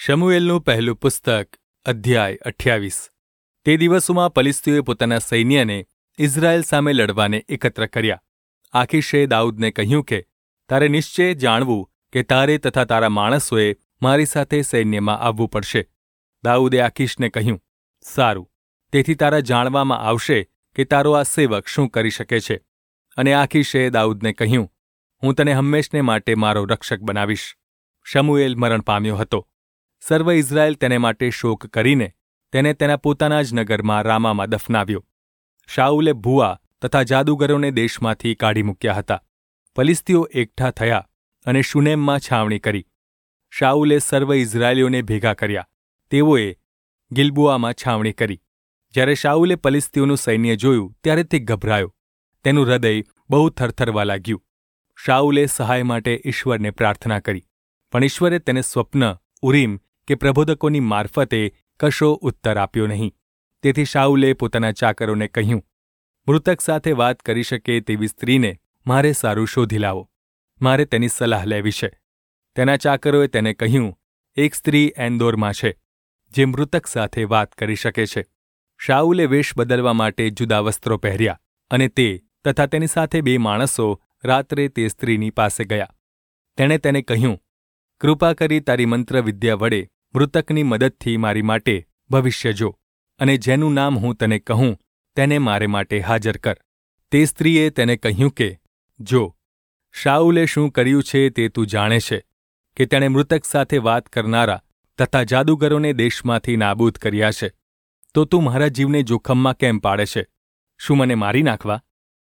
શમુએલનું પહેલું પુસ્તક અધ્યાય 28। તે દિવસોમાં પલિશ્તીઓએ પોતાના સૈન્યને ઇઝરાયેલ સામે લડવાને એકત્ર કર્યા। આકીશે દાઉદને કહ્યું કે તારે નિશ્ચય જાણવું કે તારે તથા તારા માણસોએ મારી સાથે સૈન્યમાં આવવું પડશે। દાઉદે આકીશને કહ્યું, સારું, તેથી તારા જાણવામાં આવશે કે તારો આ સેવક શું કરી શકે છે। અને આકીશે દાઉદને કહ્યું, હું તને હંમેશને માટે મારો રક્ષક બનાવીશ। શમુએલ મરણ પામ્યો હતો। સર્વ ઇઝરાયેલ તેને માટે શોક કરીને તેને તેના પોતાના જ નગરમાં રામામાં દફનાવ્યો। શાઉલે ભુવા તથા જાદુગરોને દેશમાંથી કાઢી મૂક્યા હતા। પલિશ્તીઓ એકઠા થયા અને શુનેમમાં છાવણી કરી। શાઉલે સર્વ ઇઝરાયેલીઓને ભેગા કર્યા। તેઓએ ગિલ્બોઆમાં છાવણી કરી। જ્યારે શાઉલે પલિશ્તીઓનું સૈન્ય જોયું ત્યારે તે ગભરાયો। તેનું હૃદય બહુ થરથરવા લાગ્યું। શાઉલે સહાય માટે ઈશ્વરને પ્રાર્થના કરી, પણ ઈશ્વરે તેને સ્વપ્ન, ઉરીમ કે પ્રબોધકોની મારફતે કશો ઉત્તર આપ્યો નહીં। તેથી શાઉલે પોતાના ચાકરોને કહ્યું, મૃતક સાથે વાત કરી શકે તેવી સ્ત્રીને મારે સારું શોધી લાવો, મારે તેની સલાહ લેવી છે। તેના ચાકરોએ તેને કહ્યું, એક સ્ત્રી એન્દોરમાં છે જે મૃતક સાથે વાત કરી શકે છે। શાઉલે વેશ બદલવા માટે જુદા વસ્ત્રો પહેર્યા અને તે તથા તેની સાથે 2 માણસો રાત્રે તે સ્ત્રીની પાસે ગયા। તેણે તેને કહ્યું, કૃપા કરી તારી મંત્ર વિદ્યા વડે મૃતકની મદદથી મારી માટે ભવિષ્ય જો, અને જેનું નામ હું તને કહું તેને મારે માટે હાજર કર। તે સ્ત્રીએ તેને કહ્યું કે જો શાઉલે શું કર્યું છે તે તું જાણે છે કે તેણે મૃતક સાથે વાત કરનારા તથા જાદુગરોને દેશમાંથી નાબૂદ કર્યા છે, તો તું મારા જીવને જોખમમાં કેમ પાડે છે? શું મને મારી નાખવા?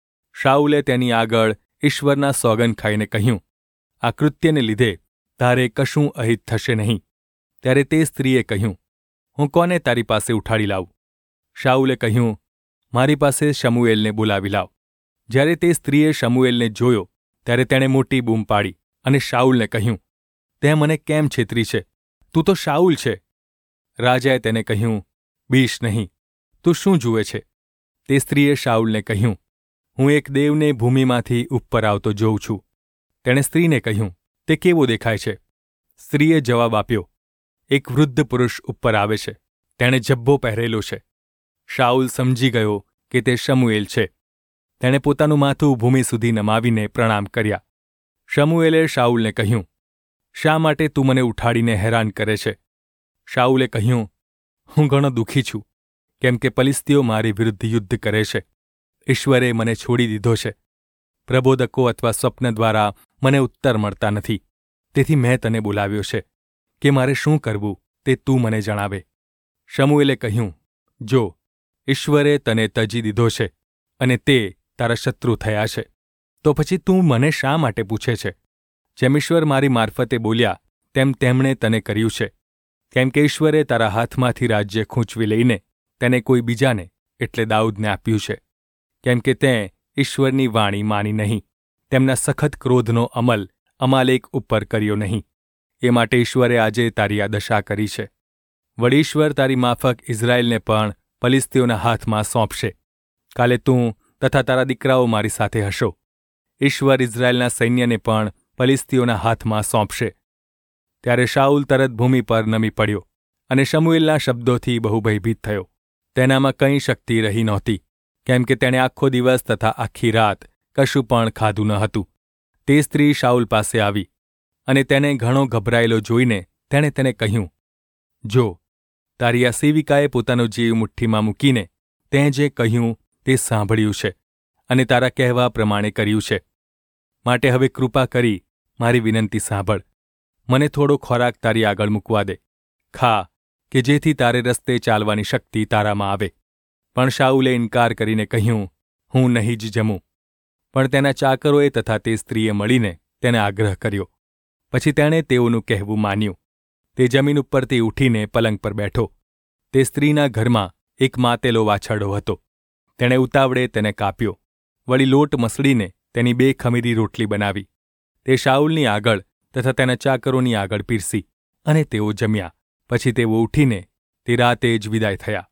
શાઉલે તેની આગળ ઈશ્વરના સોગંદ ખાઈને કહ્યું, આ કૃત્યને લીધે તારે કશું અહિત થશે નહીં। ત્યારે તે સ્ત્રીએ કહ્યું, હું કોને તારી પાસે ઉઠાડી લાવું? શાઉલે કહ્યું, મારી પાસે શમુએલને બોલાવી લાવ। જ્યારે તે સ્ત્રીએ શમુએલને જોયો ત્યારે તેણે મોટી બૂમ પાડી અને શાઉલને કહ્યું, તે મને કેમ છેતરી છે? તું તો શાઉલ છે। રાજાએ તેને કહ્યું, બીશ નહીં, તું શું જુએ છે? તે સ્ત્રીએ શાઉલને કહ્યું, હું એક દેવને ભૂમિમાંથી ઉપર આવતો જોઉં છું। તેણે સ્ત્રીને કહ્યું, તે કેવો દેખાય છે? સ્ત્રીએ જવાબ આપ્યો, એક વૃદ્ધ પુરુષ ઉપર આવે છે, તેણે જબ્બો પહેરેલો છે। શાઉલ સમજી ગયો કે તે શમુએલ છે। તેણે પોતાનું માથું ભૂમિ સુધી નમાવીને પ્રણામ કર્યા। શમુએલે શાઉલને કહ્યું, શા માટે તું મને ઉઠાડીને હેરાન કરે છે? શાઉલે કહ્યું, હું ઘણો દુઃખી છું, કેમ કે પલિશ્તીઓ મારી વિરુદ્ધ યુદ્ધ કરે છે। ઈશ્વરે મને છોડી દીધો છે। પ્રબોધકો અથવા સ્વપ્ન દ્વારા મને ઉત્તર મળતા નથી। તેથી મેં તને બોલાવ્યો છે કે મારે શું કરવું તે તું મને જણાવે। શમુએલે કહ્યું, જો ઈશ્વરે તને તજી દીધો છે અને તે તારા શત્રુ થયા છે, તો પછી તું મને શા માટે પૂછે છે? જેમ ઈશ્વર મારી મારફતે બોલ્યા તેમ તેમણે તને કર્યું છે, કેમ કે ઈશ્વરે તારા હાથમાંથી રાજ્ય ખૂંચવી લઈને તેને કોઈ બીજાને એટલે દાઉદને આપ્યું છે, કેમ કે તેં ઈશ્વરની વાણી માની નહીં, તેમના સખત ક્રોધનો અમલ અમાલેક ઉપર કર્યો નહીં। એ માટે ઈશ્વરે આજે તારી આ દશા કરી છે। વળી ઈશ્વર તારી માફક ઇઝરાયેલને પણ પલિશ્તીઓના હાથમાં સોંપશે। કાલે તું તથા તારા દીકરાઓ મારી સાથે હશો। ઈશ્વર ઇઝરાયેલના સૈન્યને પણ પલિશ્તીઓના હાથમાં સોંપશે। ત્યારે શાઉલ તરત ભૂમિ પર નમી પડ્યો અને શમુએલના શબ્દોથી બહુ ભયભીત થયો। તેનામાં કંઈ શક્તિ રહી નહોતી, કેમ કે તેણે આખો દિવસ તથા આખી રાત કશું પણ ખાધું ન હતું। તે સ્ત્રી શાઉલ પાસે આવી અને તેને ઘણો ગભરાયેલો જોઈને તેણે તેને કહ્યું, જો તારી આ સેવિકાએ પોતાનો જીવ મુઠ્ઠીમાં મૂકીને તેં જે કહ્યું તે સાંભળ્યું છે અને તારા કહેવા પ્રમાણે કર્યું છે, માટે હવે કૃપા કરી મારી વિનંતી સાંભળ। મને થોડો ખોરાક તારી આગળ મૂકવા દે, ખા, કે જેથી તારે રસ્તે ચાલવાની શક્તિ તારામાં આવે। પણ શાઉલે ઇનકાર કરીને કહ્યું, હું નહીં જ જમું। પણ તેના ચાકરોએ તથા તે સ્ત્રીએ મળીને તેને આગ્રહ કર્યો। પછી તેણે તેઓનું કહેવું માન્યું। તે જમીન ઉપરથી ઉઠીને પલંગ પર બેઠો। તે સ્ત્રીના ઘરમાં એક માતેલો વાછરડો હતો। તેણે ઉતાવળે તેને કાપ્યો, વળી લોટ મસળીને તેની 2 ખમીરી રોટલી બનાવી। તે શાઉલની આગળ તથા તેના ચાકરોની આગળ પીરસી અને તેઓ જમ્યા। પછી તેઓ ઉઠીને તે રાતે જ વિદાય થયા।